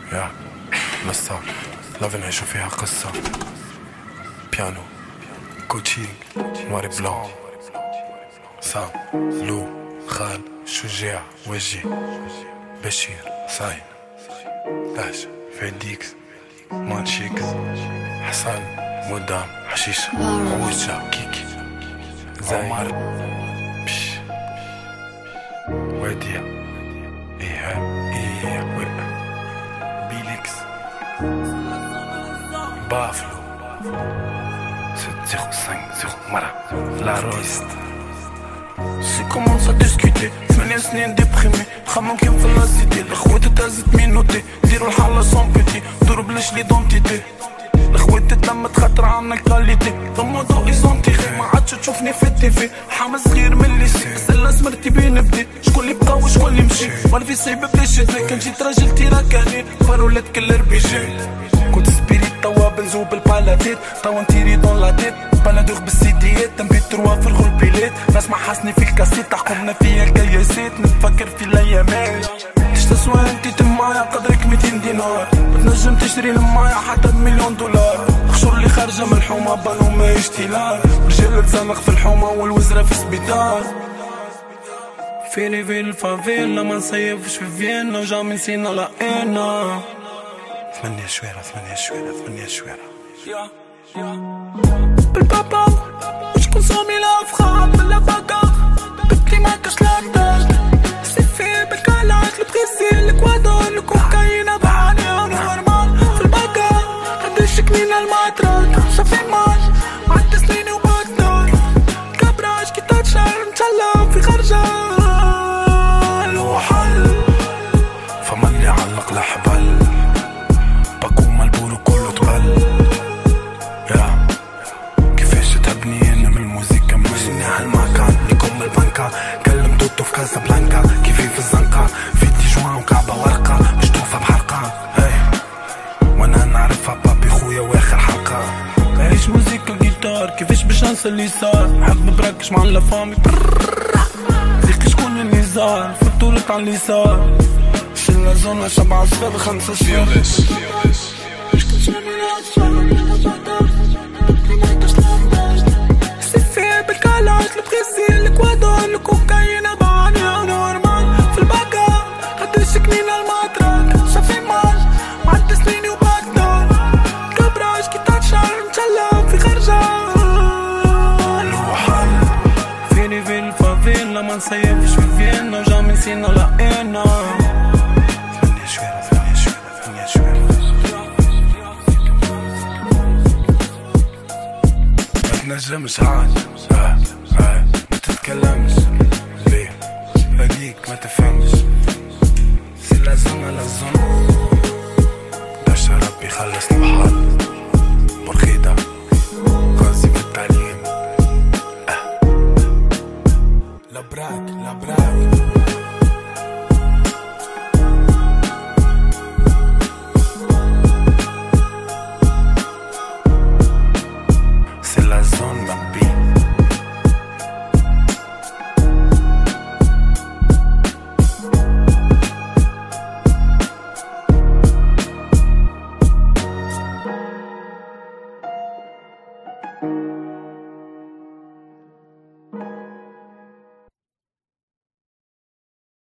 يا لسه لاف نعيشو فيها قصة. بيانو كوتشينغ نواري بلون سام لو خال شجاع وجي بشير ساين داش فيديكس مانشيكس حسن مدام حشيش عوجة كيكي عمر بش وديع إيهاب بيليكس بافلو 705 مرة لا روست. سي كومونس ا ديسكوتي 8 سنين ديبريمي خمم كيم في لاسيتي الخوات تهزت مينوتي ديرو الحالة سون بيتي دورو بلاش ليدونتيتي الخوات تتلمت خاطر عنا الكاليتي ضمودو ايزونتيغي ما عادش تشوفني في التيفي حامل صغير من الليسي سلا سمرتي بين بدي شكون اللي بقى وشكون اللي مشي مالفي صعيبة بلاش يدلك كان جيت راجل تيراكاني فرولات كل ربيجي كنت سبيريت توا بنزوب البالاتيت توا نتيري دون لا تيت بلادوغ بالسيديات تنبيت تروا في الغلبيلات ناس ما حاسني في الكاسيت تحكمنا فيا الكياسات نتفكر في الايامات تسوى انتي تمايا قدرك 200 دينار بتنجم تشتري المايا حتى $1,000,000 خشور اللي خارجة من الحومة بانو ما يشتيلار رجال تزنق في الحومة والوزرة في السبيطار فيني في الفافيلا ما نصيفش في فيينا وجامي نسينا لقينا 8 شويرة بالبابا وشكون صامي الافخار باللباكا بكلي ما كاش لاردات سيفي بالكالات البريزيل الكوادور الكوكايينا بعانيها نورمال في الباكا قديش كنينة الماترات صافي مال معد سنيني وبطل كبراش كي تاتشار نتسلم في خرجة لو حل فمن اللي علق لحبل باكوما البورو كله تبل يا كيفاش تهبني انا من الموسيقى ماشيني هالمكان لكم البنكة كلم توتو في كازابلانكا كيفي في الزنقة في تيجوان وكعبة ورقة مشطوفة بحرقة وانا نعرفها بابي خويا واخر حلقة عيش موسيقى جيتار كيفاش باش ننسى اللي صار حب بركش مع لافامي ذيك شكون اللي زار فطورة على اليسار شلنا زونا 7 صفر 5 صفر سيفي بالكالات البريزيل الكوادور الكوكايينا بعانيها نورمال في الباكا قديش كنينة الماترات صافي مال معد سنيني وبطل كبراش كي تاتشار نتسلم في خرجة لو حل فيني في الفافيلا ما نصيفش في فيينا وجامي نسينا لقينا 8 شويرة ما تنجمش عاد ما تتكلمش ليه هديك ما تفهمش سي لازم باش ربي خلصنا بحال برخيدة غازي في التعليم لا براك